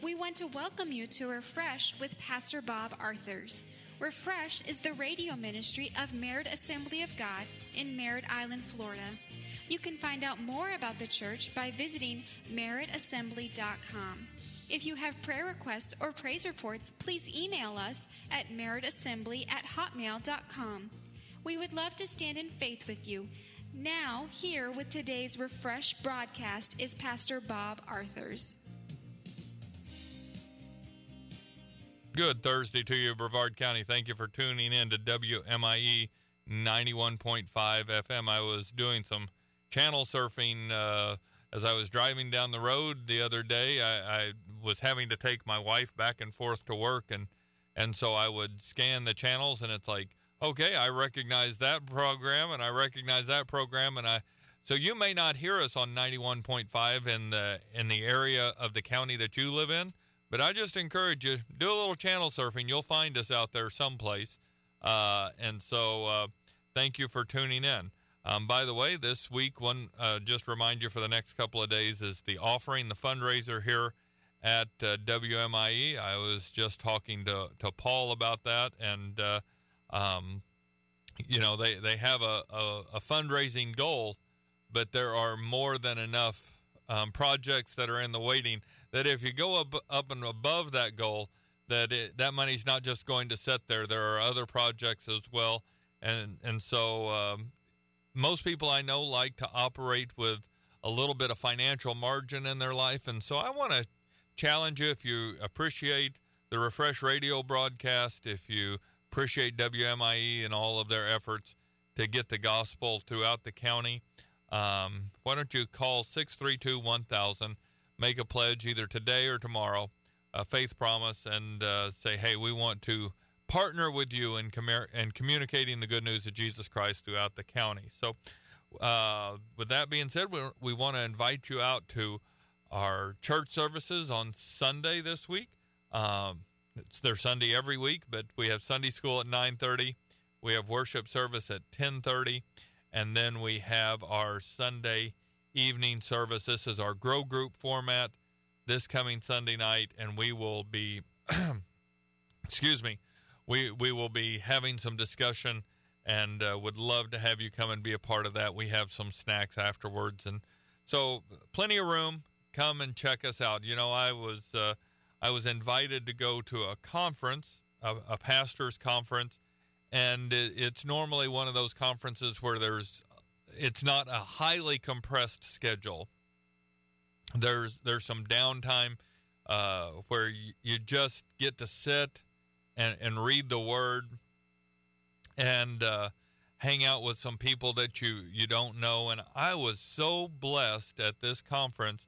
We want to welcome you to Refresh with Pastor Bob Arthurs. Refresh is the radio ministry of Merritt Assembly of God in Merritt Island, Florida. You can find out more about the church by visiting merrittassembly.com. If you have prayer requests or praise reports, please email us at merrittassembly@hotmail.com. We would love to stand in faith with you. Now, here with today's Refresh broadcast is Pastor Bob Arthurs. Good Thursday to you, Brevard County. Thank you for tuning in to WMIE 91.5 FM. I was doing some channel surfing as I was driving down the road the other day. I was having to take my wife back and forth to work, and so I would scan the channels, and it's like, okay, I recognize that program, and I recognize that program, so you may not hear us on 91.5 in the area of the county that you live in, but I just encourage you, do a little channel surfing. You'll find us out there someplace, and so thank you for tuning in. By the way, this week, just remind you for the next couple of days is the offering, the fundraiser here at WMIE. I was just talking to Paul about that, and they have a fundraising goal, but there are more than enough projects that are in the waiting that if you go up and above that goal, that money's not just going to sit there. There are other projects as well, and so most people I know like to operate with a little bit of financial margin in their life, and so I want to challenge you, if you appreciate the Refresh radio broadcast, if you appreciate WMIE and all of their efforts to get the gospel throughout the county, why don't you call 632-1000, make a pledge either today or tomorrow, a faith promise, and say, hey, we want to partner with you in communicating the good news of Jesus Christ throughout the county. So with that being said, we want to invite you out to our church services on Sunday this week. It's their Sunday every week, but we have Sunday school at 9:30. We have worship service at 10:30, and then we have our Sunday evening service. This is our Grow Group format this coming Sunday night, and we will be, we will be having some discussion, and would love to have you come and be a part of that. We have some snacks afterwards, and so plenty of room. Come and check us out. You know, I was invited to go to a conference, a pastor's conference, and it's normally one of those conferences where it's not a highly compressed schedule. There's some downtime where you just get to sit and read the Word and hang out with some people that you don't know. And I was so blessed at this conference.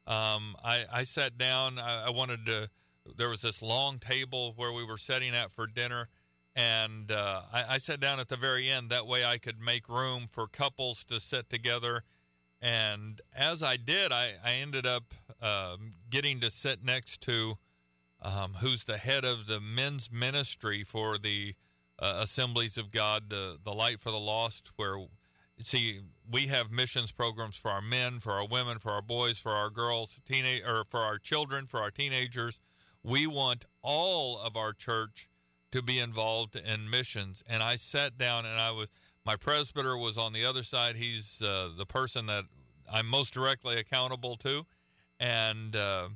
I sat down. There was this long table where we were sitting at for dinner, and I sat down at the very end. That way I could make room for couples to sit together. And as I did, I ended up getting to sit next to who's the head of the men's ministry for the Assemblies of God, the Light for the Lost, where, see, we have missions programs for our men, for our women, for our boys, for our girls, for our children, for our teenagers. We want all of our church to be involved in missions. And I sat down, and my presbyter was on the other side. He's the person that I'm most directly accountable to, and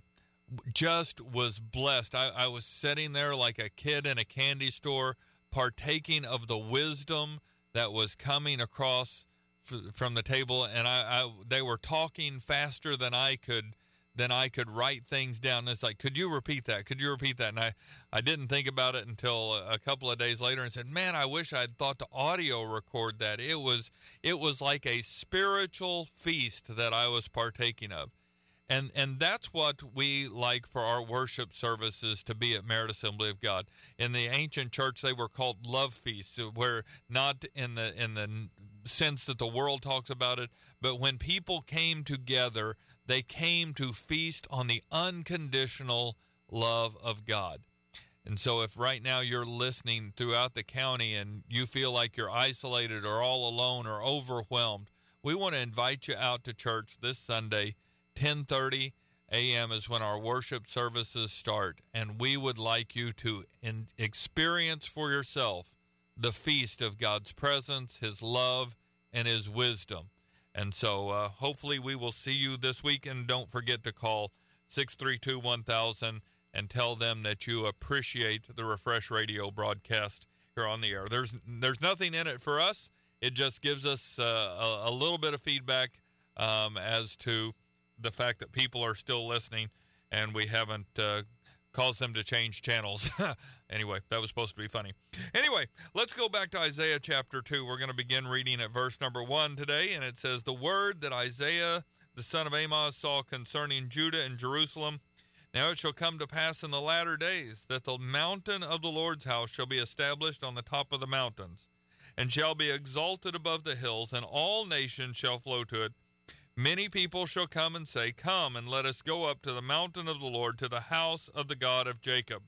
just was blessed. I was sitting there like a kid in a candy store, partaking of the wisdom that was coming across from the table, and they were talking faster than I could write things down. And it's like, could you repeat that? Could you repeat that? And I didn't think about it until a couple of days later and said, man, I wish I'd thought to audio record that. It was like a spiritual feast that I was partaking of. And that's what we like for our worship services to be at Merritt Assembly of God. In the ancient church, they were called love feasts, where not in the sense that the world talks about it, but when people came together, they came to feast on the unconditional love of God. And so if right now you're listening throughout the county and you feel like you're isolated or all alone or overwhelmed, we want to invite you out to church this Sunday, 10:30, a.m. is when our worship services start, and we would like you to experience for yourself the feast of God's presence, His love, and His wisdom. And so hopefully we will see you this week, and don't forget to call 632-1000 and tell them that you appreciate the Refresh Radio broadcast here on the air. There's nothing in it for us. It just gives us a little bit of feedback as to the fact that people are still listening, and we haven't caused them to change channels. Anyway, that was supposed to be funny. Anyway, let's go back to Isaiah chapter 2. We're going to begin reading at verse number 1 today, and it says, "The word that Isaiah the son of Amoz saw concerning Judah and Jerusalem. Now it shall come to pass in the latter days that the mountain of the Lord's house shall be established on the top of the mountains, and shall be exalted above the hills, and all nations shall flow to it. Many people shall come and say, Come, and let us go up to the mountain of the Lord, to the house of the God of Jacob.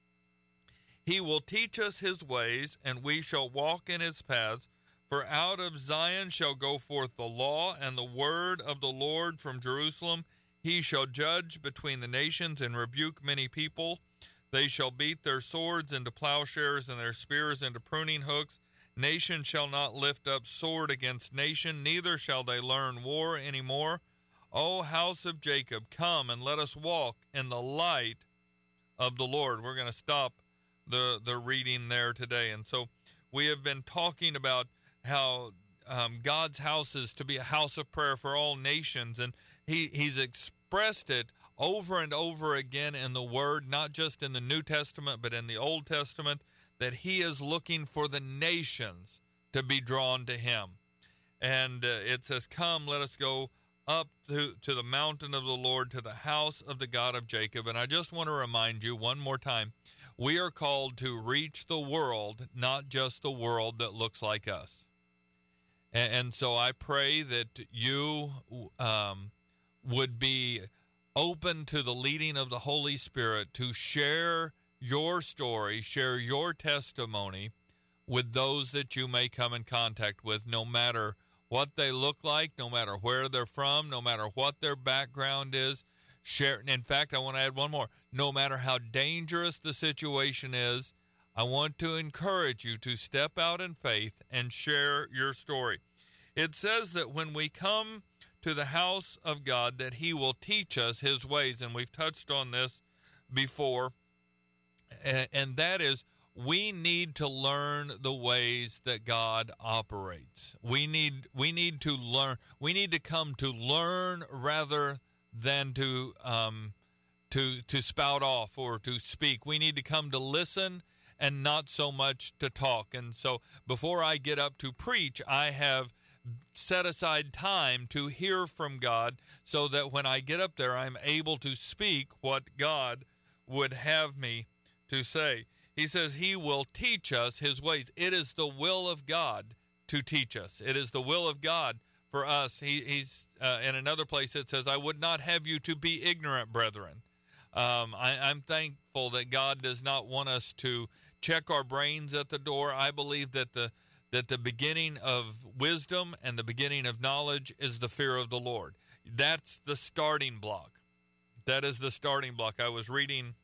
He will teach us his ways, and we shall walk in his paths. For out of Zion shall go forth the law and the word of the Lord from Jerusalem. He shall judge between the nations and rebuke many people. They shall beat their swords into plowshares and their spears into pruning hooks. Nation shall not lift up sword against nation, neither shall they learn war any more. O house of Jacob, come and let us walk in the light of the Lord." We're going to stop the reading there today. And so we have been talking about how God's house is to be a house of prayer for all nations. And he's expressed it over and over again in the Word, not just in the New Testament, but in the Old Testament, that he is looking for the nations to be drawn to him. And it says, "Come, let us go up to the mountain of the Lord, to the house of the God of Jacob." And I just want to remind you one more time, we are called to reach the world, not just the world that looks like us. And so I pray that you would be open to the leading of the Holy Spirit to share your story, share your testimony with those that you may come in contact with, no matter what they look like, no matter where they're from, no matter what their background is. Share. In fact, I want to add one more. No matter how dangerous the situation is, I want to encourage you to step out in faith and share your story. It says that when we come to the house of God, that he will teach us his ways, and we've touched on this before. And that is, we need to learn the ways that God operates. We need to learn. We need to come to learn rather than to spout off or to speak. We need to come to listen and not so much to talk. And so before I get up to preach, I have set aside time to hear from God, so that when I get up there, I'm able to speak what God would have me to say. He says he will teach us his ways. It is the will of God to teach us. It is the will of God for us. He's in another place it says, "I would not have you to be ignorant, brethren." I'm thankful that God does not want us to check our brains at the door. I believe that the beginning of wisdom and the beginning of knowledge is the fear of the Lord. That's the starting block. That is the starting block. I was reading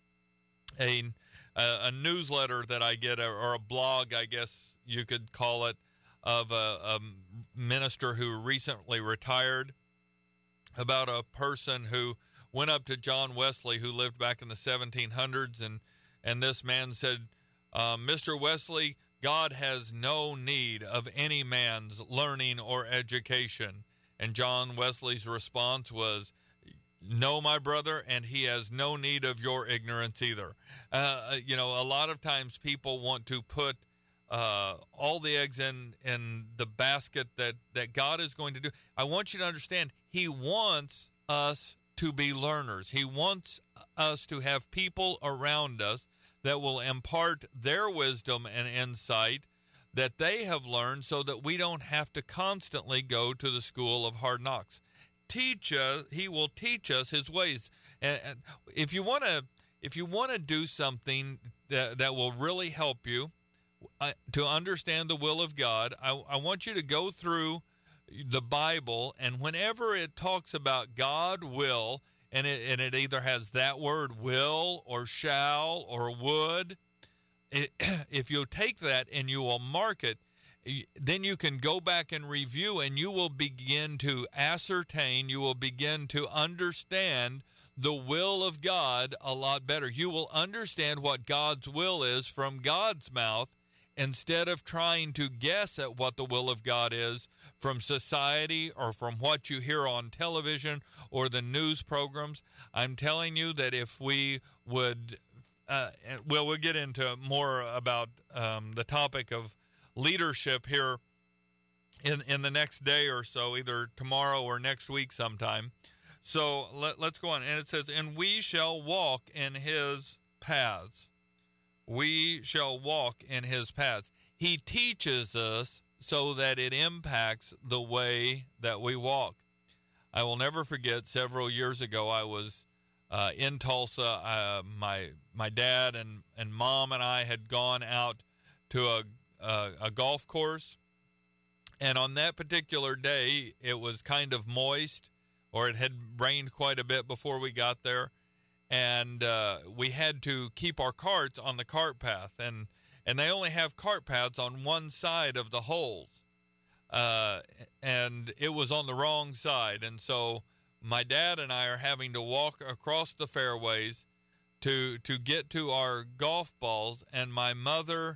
a newsletter that I get, or a blog, I guess you could call it, of a minister who recently retired, about a person who went up to John Wesley, who lived back in the 1700s, and this man said, "Mr. Wesley, God has no need of any man's learning or education." And John Wesley's response was, "No, my brother, and he has no need of your ignorance either." A lot of times people want to put all the eggs in the basket that God is going to do. I want you to understand, he wants us to be learners. He wants us to have people around us that will impart their wisdom and insight that they have learned, so that we don't have to constantly go to the school of hard knocks. He will teach us his ways. And if you want to do something that will really help you to understand the will of God, I want you to go through the Bible, and whenever it talks about God will, and it either has that word will or shall or would. If you take that and you will mark it, then you can go back and review, and you will begin to ascertain, you will begin to understand the will of God a lot better. You will understand what God's will is from God's mouth, instead of trying to guess at what the will of God is from society or from what you hear on television or the news programs. I'm telling you that if we would, we'll get into more about the topic of leadership here in the next day or so, either tomorrow or next week sometime. So let's go on. And it says, and we shall walk in his paths. We shall walk in his paths. He teaches us so that it impacts the way that we walk. I will never forget, several years ago, I was in Tulsa. My dad and mom and I had gone out to a golf course. And on that particular day, it was kind of moist, or it had rained quite a bit before we got there. And we had to keep our carts on the cart path. And they only have cart paths on one side of the holes. And it was on the wrong side. And so my dad and I are having to walk across the fairways to get to our golf balls. And my mother,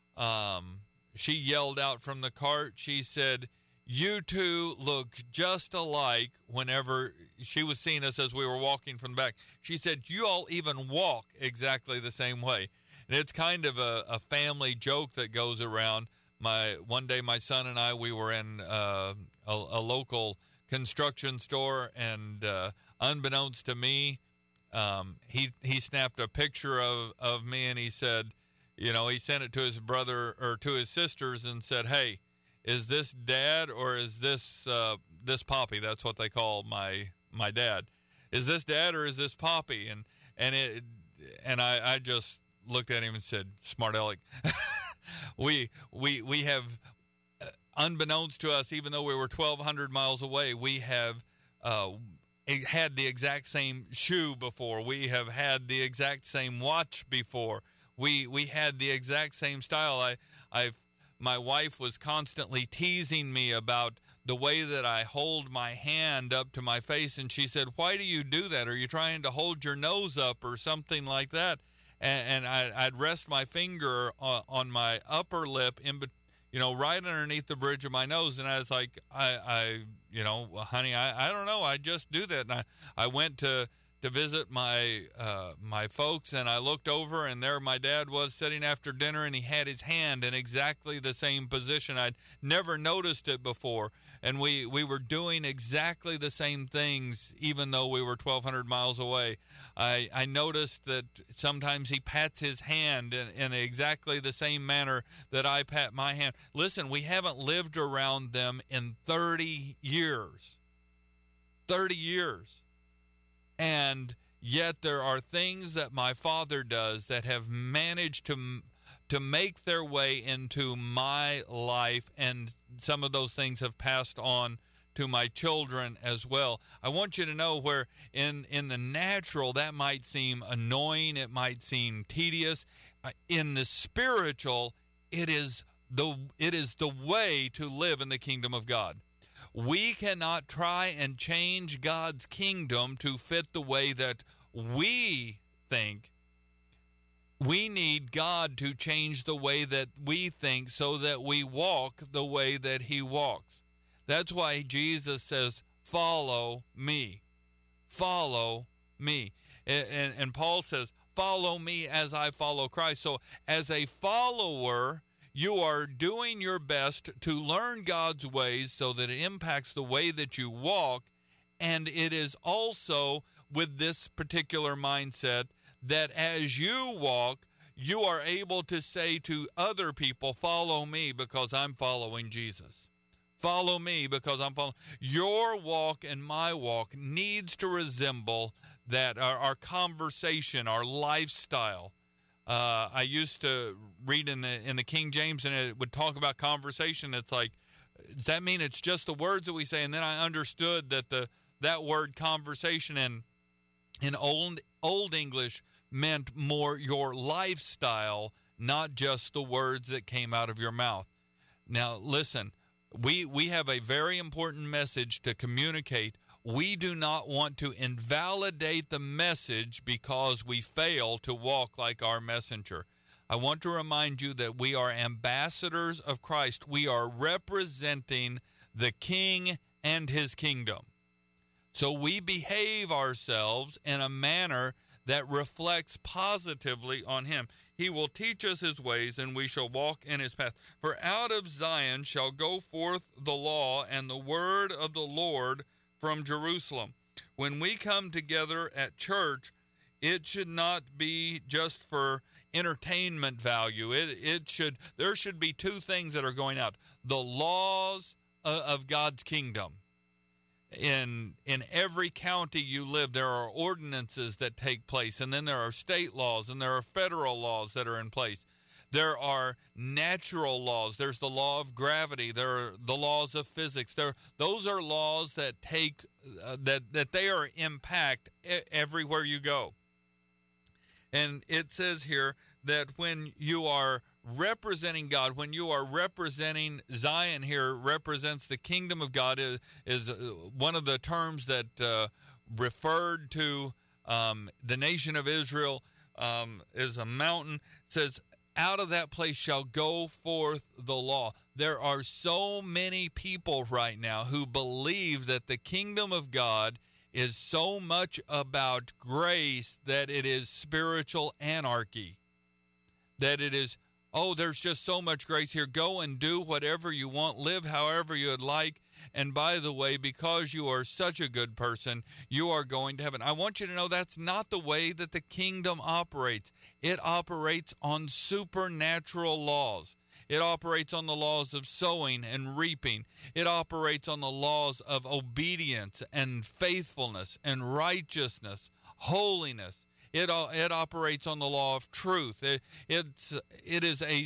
she yelled out from the cart. She said, "You two look just alike." Whenever she was seeing us as we were walking from the back, she said, "You all even walk exactly the same way." And it's kind of a family joke that goes around. One day, my son and I, we were in a local construction store, and unbeknownst to me, he snapped a picture of me, and he said, he sent it to his brother or to his sisters and said, "Hey, is this Dad or is this Poppy?" That's what they call my dad. "Is this Dad or is this Poppy?" And I just looked at him and said, "Smart aleck." we have, unbeknownst to us, even though we were 1,200 miles away, we have had the exact same shoe before. We have had the exact same watch before. We had the exact same style. My wife was constantly teasing me about the way that I hold my hand up to my face, and she said, "Why do you do that? Are you trying to hold your nose up or something like that?" And I'd rest my finger on my upper lip, right underneath the bridge of my nose, and I was like, "Honey, I don't know. I just do that." And I went to visit my folks, and I looked over, and there my dad was sitting after dinner, and he had his hand in exactly the same position. I'd never noticed it before, and we were doing exactly the same things, even though we were 1,200 miles away. I noticed that sometimes he pats his hand in exactly the same manner that I pat my hand. Listen, we haven't lived around them in 30 years. 30 years. And yet there are things that my father does that have managed to make their way into my life, and some of those things have passed on to my children as well. I want you to know where in the natural that might seem annoying, it might seem tedious. In the spiritual, it is the way to live in the kingdom of God. We cannot try and change God's kingdom to fit the way that we think. We need God to change the way that we think so that we walk the way that he walks. That's why Jesus says, "Follow me. Follow me." And Paul says, "Follow me as I follow Christ." So as a follower, you are doing your best to learn God's ways so that it impacts the way that you walk. And it is also with this particular mindset that as you walk, you are able to say to other people, "Follow me because I'm following Jesus. Follow me because I'm following." Your walk and my walk needs to resemble that, our conversation, our lifestyle. I used to read in the King James, and it would talk about conversation. It's like, does that mean it's just the words that we say? And then I understood that that word conversation in Old English meant more your lifestyle, not just the words that came out of your mouth. Now, listen, we have a very important message to communicate. We do not want to invalidate the message because we fail to walk like our messenger. I want to remind you that we are ambassadors of Christ. We are representing the King and his kingdom. So we behave ourselves in a manner that reflects positively on him. He will teach us his ways, and we shall walk in his path. For out of Zion shall go forth the law and the word of the Lord from Jerusalem. When we come together at church, it should not be just for entertainment value. There should be two things that are going out: the laws of God's kingdom. In every county you live, there are ordinances that take place, and then there are state laws, and there are federal laws that are in place. There are natural laws. There's the law of gravity. There are the laws of physics. Those are laws that take that they are impact everywhere you go. And it says here that when you are representing God, when you are representing Zion here, represents the kingdom of God, is one of the terms that referred to the nation of Israel, is a mountain. It says, out of that place shall go forth the law. There are so many people right now who believe that the kingdom of God is so much about grace that it is spiritual anarchy. That it is, oh, there's just so much grace here. Go and do whatever you want. Live however you would like. And by the way, because you are such a good person, you are going to heaven. I want you to know that's not the way that the kingdom operates. It operates on supernatural laws. It operates on the laws of sowing and reaping. It operates on the laws of obedience and faithfulness and righteousness, holiness. It operates on the law of truth. It is a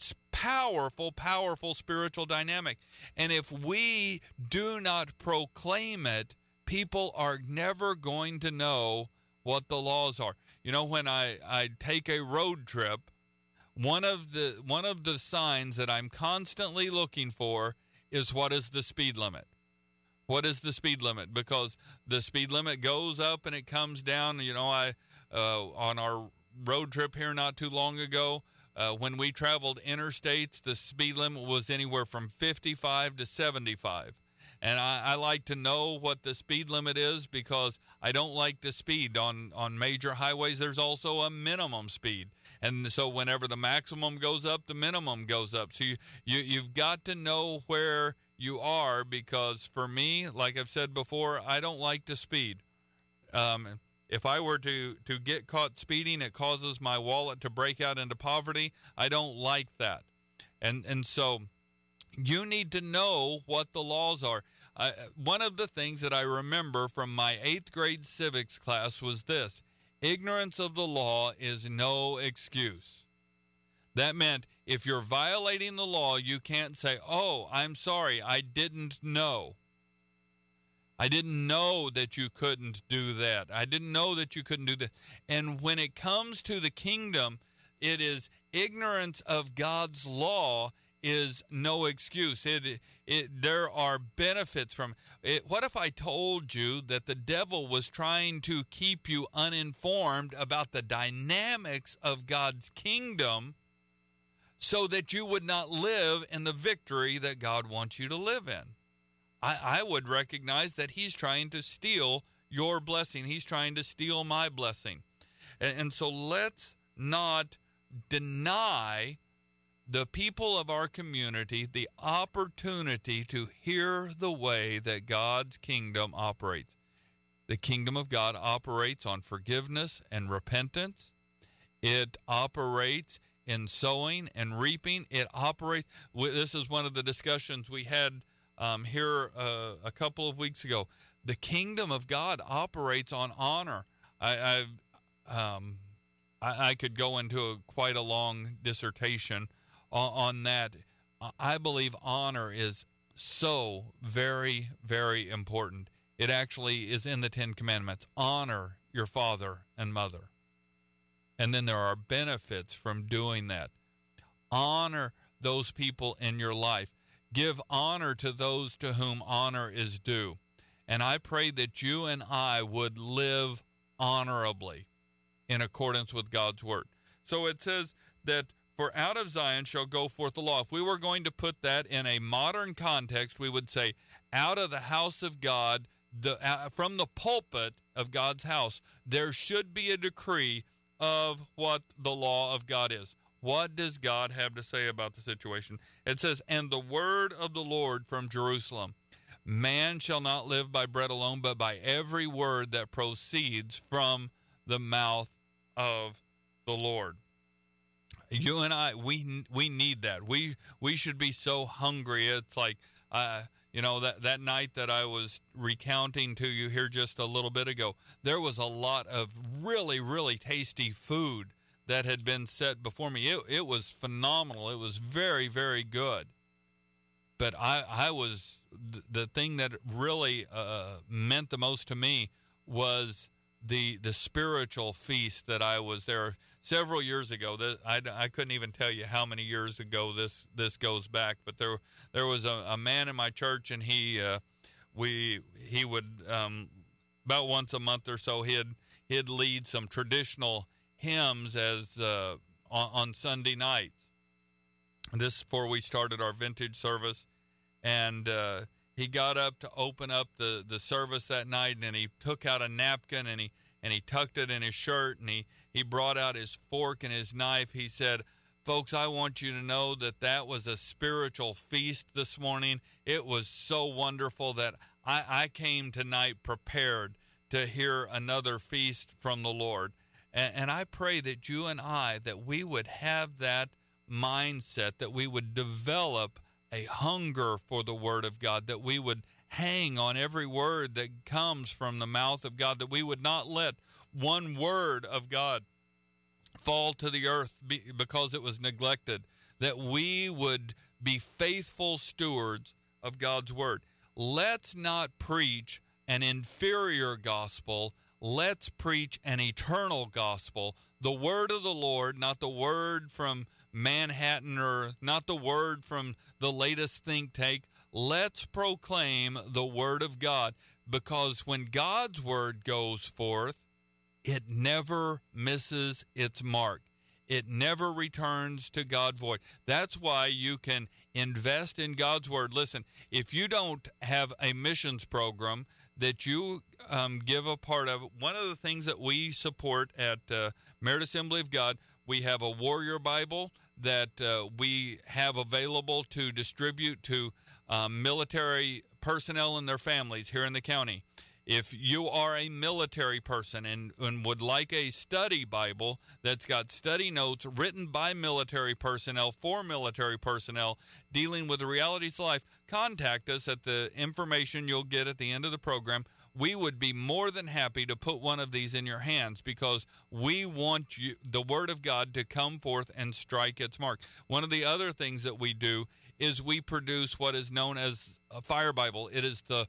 powerful spiritual dynamic. And if we do not proclaim it, people are never going to know what the laws are. You know, when I take a road trip, one of the signs that I'm constantly looking for is, what is the speed limit? What is the speed limit? Because the speed limit goes up and it comes down. You know, on our road trip here not too long ago, when we traveled interstates, the speed limit was anywhere from 55 to 75. And I like to know what the speed limit is because I don't like to speed on major highways. There's also a minimum speed. And so whenever the maximum goes up, the minimum goes up. So you've got to know where you are, because for me, like I've said before, I don't like to speed. If I were to get caught speeding, it causes my wallet to break out into poverty. I don't like that. And so you need to know what the laws are. One of the things that I remember from my 8th grade civics class was this: ignorance of the law is no excuse. That meant if you're violating the law, you can't say, oh, I'm sorry, I didn't know. I didn't know that you couldn't do that. I didn't know that you couldn't do that. And when it comes to the kingdom, it is ignorance of God's law is no excuse. There are benefits from it. What if I told you that the devil was trying to keep you uninformed about the dynamics of God's kingdom so that you would not live in the victory that God wants you to live in? I would recognize that he's trying to steal your blessing. He's trying to steal my blessing. And so let's not deny the people of our community the opportunity to hear the way that God's kingdom operates. The kingdom of God operates on forgiveness and repentance. It operates in sowing and reaping. It operates. This is one of the discussions we had here a couple of weeks ago. The kingdom of God operates on honor. I could go into quite a long dissertation on that. I believe honor is so very, very important. It actually is in the 10 Commandments. Honor your father and mother. And then there are benefits from doing that. Honor those people in your life. Give honor to those to whom honor is due. And I pray that you and I would live honorably in accordance with God's word. So it says that for out of Zion shall go forth the law. If we were going to put that in a modern context, we would say out of the house of God, from the pulpit of God's house, there should be a decree of what the law of God is. What does God have to say about the situation? It says, and the word of the Lord from Jerusalem, man shall not live by bread alone, but by every word that proceeds from the mouth of the Lord. You and I, we need that. We should be so hungry. It's like, that night that I was recounting to you here just a little bit ago, there was a lot of really, really tasty food that had been set before me. It was phenomenal. It was very, very good. But I was, the thing that really meant the most to me was the spiritual feast that I was there several years ago. I couldn't even tell you how many years ago this goes back, but there was a man in my church, and he would about once a month or so he'd lead some traditional hymns as on Sunday nights. This before we started our vintage service, and he got up to open up the service that night, and he took out a napkin and he tucked it in his shirt, and he brought out his fork and his knife. He said, folks, I want you to know that was a spiritual feast this morning. It was so wonderful that I came tonight prepared to hear another feast from the Lord. And I pray that you and I, that we would have that mindset, that we would develop a hunger for the Word of God, that we would hang on every word that comes from the mouth of God, that we would not let one word of God fall to the earth because it was neglected, that we would be faithful stewards of God's Word. Let's not preach an inferior gospel. Let's preach an eternal gospel, the word of the Lord, not the word from Manhattan or not the word from the latest think tank. Let's proclaim the word of God, because when God's word goes forth, it never misses its mark. It never returns to God void. That's why you can invest in God's word. Listen, if you don't have a missions program that you give a part of, one of the things that we support at Merit Assembly of God, we have a Warrior Bible that we have available to distribute to military personnel and their families here in the county. If you are a military person and would like a study Bible that's got study notes written by military personnel for military personnel dealing with the realities of life, contact us at the information you'll get at the end of the program. We would be more than happy to put one of these in your hands, because we want the Word of God to come forth and strike its mark. One of the other things that we do is we produce what is known as a Fire Bible. It is the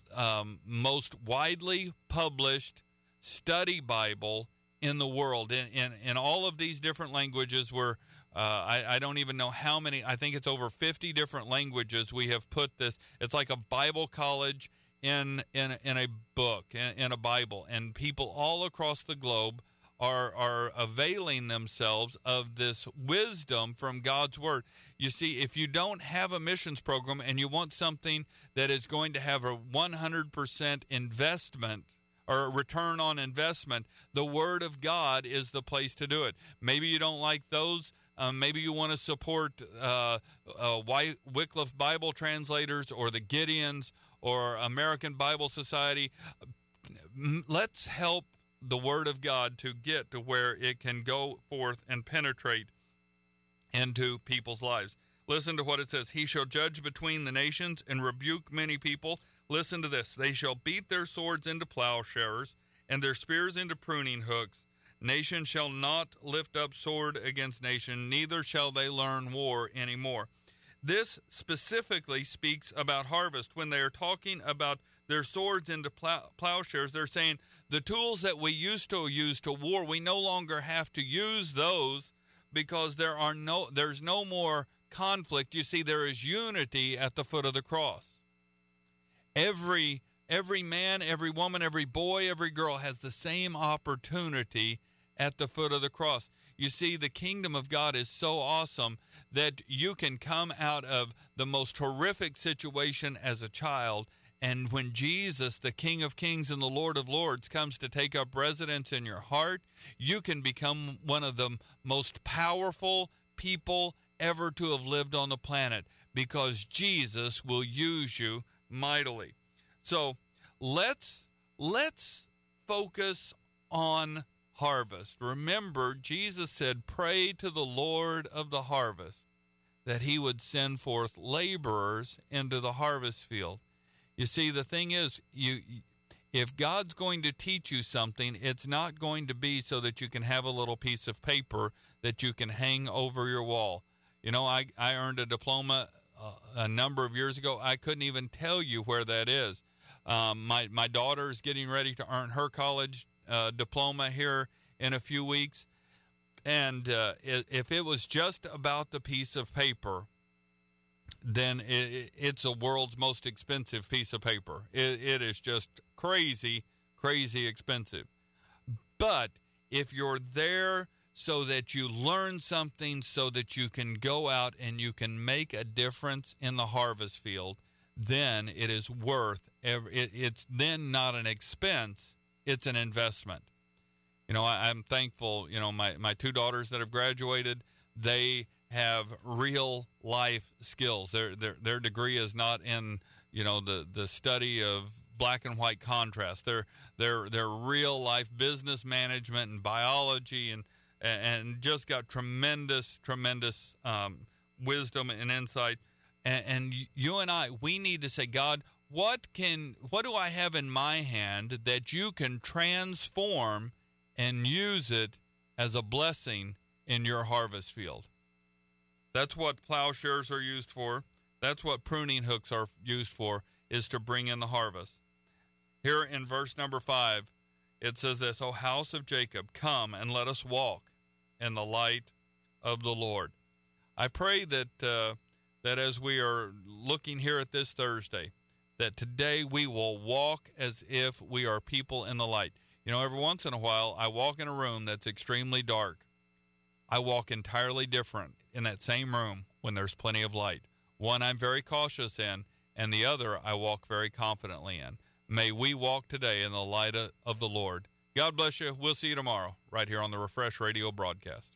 most widely published study Bible in the world. In all of these different languages, where I don't even know how many, I think it's over 50 different languages we have put this. It's like a Bible college in a book, in a Bible, and people all across the globe are availing themselves of this wisdom from God's Word. You see, if you don't have a missions program and you want something that is going to have a 100% investment or return on investment, the Word of God is the place to do it. Maybe you don't like those. Maybe you want to support Wycliffe Bible Translators or the Gideons or American Bible Society. Let's help the Word of God to get to where it can go forth and penetrate into people's lives. Listen to what it says. He shall judge between the nations and rebuke many people. Listen to this. They shall beat their swords into plowshares and their spears into pruning hooks. Nation shall not lift up sword against nation, neither shall they learn war anymore. This specifically speaks about harvest when they are talking about their swords into plowshares. They're saying the tools that we used to use to war, we no longer have to use those because there's no more conflict. You see, there is unity at the foot of the cross. Every man, every woman, every boy, every girl has the same opportunity at the foot of the cross. You see, the kingdom of God is so awesome that you can come out of the most horrific situation as a child, and when Jesus, the King of Kings and the Lord of Lords, comes to take up residence in your heart, you can become one of the most powerful people ever to have lived on the planet, because Jesus will use you mightily. So let's focus on harvest. Remember, Jesus said, pray to the Lord of the harvest that he would send forth laborers into the harvest field. You see, the thing is, if God's going to teach you something, it's not going to be so that you can have a little piece of paper that you can hang over your wall. You know, I earned a diploma a number of years ago. I couldn't even tell you where that is. My daughter is getting ready to earn her college diploma here in a few weeks. And if it was just about the piece of paper, then it's the world's most expensive piece of paper. It is just crazy, crazy expensive. But if you're there so that you learn something, so that you can go out and you can make a difference in the harvest field, then it is worth it's then not an expense, it's an investment. You know, I'm thankful, you know, my two daughters that have graduated, they have real life skills. Their degree is not in, you know, the study of black and white contrast. They're real life business management and biology and just got tremendous wisdom and insight. And you and I, we need to say, God, what do I have in my hand that you can transform and use it as a blessing in your harvest field? That's what plowshares are used for. That's what pruning hooks are used for, is to bring in the harvest. Here in verse number 5, it says this, O house of Jacob, come and let us walk in the light of the Lord. I pray that as we are looking here at this Thursday, that today we will walk as if we are people in the light. You know, every once in a while, I walk in a room that's extremely dark. I walk entirely different in that same room when there's plenty of light. One I'm very cautious in, and the other I walk very confidently in. May we walk today in the light of the Lord. God bless you. We'll see you tomorrow right here on the Refresh Radio broadcast.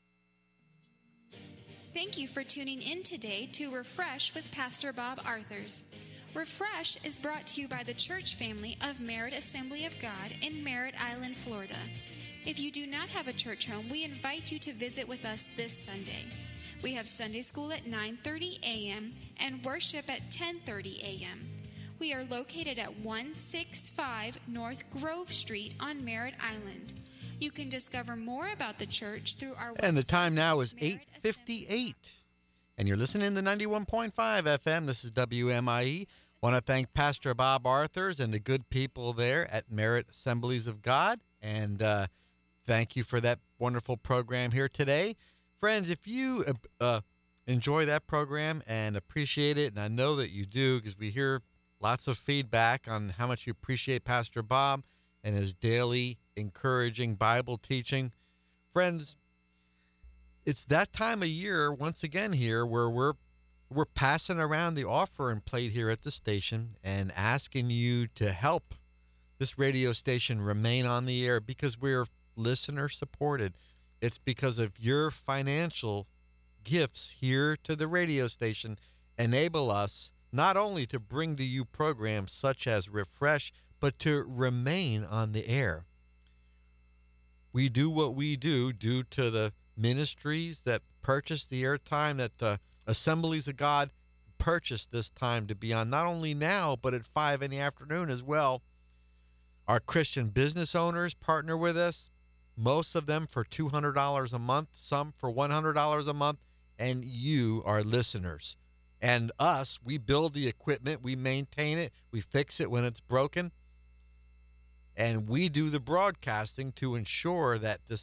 Thank you for tuning in today to Refresh with Pastor Bob Arthurs. Refresh is brought to you by the church family of Merritt Assembly of God in Merritt Island, Florida. If you do not have a church home, we invite you to visit with us this Sunday. We have Sunday school at 9:30 a.m. and worship at 10:30 a.m. We are located at 165 North Grove Street on Merritt Island. You can discover more about the church through our website. And the time now is 8:58. And you're listening to 91.5 FM. This is WMIE. Want to thank Pastor Bob Arthurs and the good people there at Merritt Assemblies of God. And thank you for that wonderful program here today. Friends, if you enjoy that program and appreciate it, and I know that you do because we hear lots of feedback on how much you appreciate Pastor Bob and his daily encouraging Bible teaching. Friends, it's that time of year once again here where we're passing around the offering plate here at the station and asking you to help this radio station remain on the air because we're listener supported. It's because of your financial gifts here to the radio station enable us not only to bring to you programs such as Refresh, but to remain on the air. We do what we do due to the ministries that purchase the airtime, that the Assemblies of God purchased this time to be on, not only now, but at 5 in the afternoon as well. Our Christian business owners partner with us, most of them for $200 a month, some for $100 a month, and you, our listeners, And us, we build the equipment, we maintain it, we fix it when it's broken, and we do the broadcasting to ensure that this